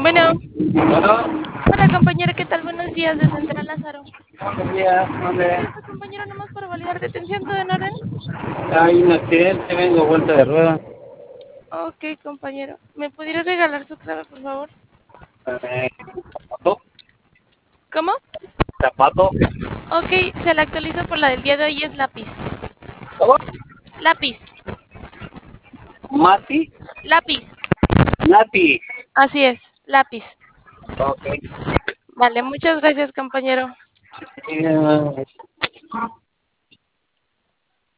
Bueno, Bueno, hola compañero, ¿qué tal? Buenos días de Central Lázaro. buenos días, ¿dónde? Disculpa compañero, nomás para validar detención, ¿todo en orden? Hay un accidente, vengo vuelta de rueda. Ok compañero, ¿me pudiera regalar su clave por favor? Zapato, ¿Cómo? zapato. Ok, se la actualizo por la del día de hoy, es lápiz. ¿Cómo? Lápiz, Mati, lápiz, Nati. así es, lápiz. Ok. Vale, muchas gracias compañero. Eh,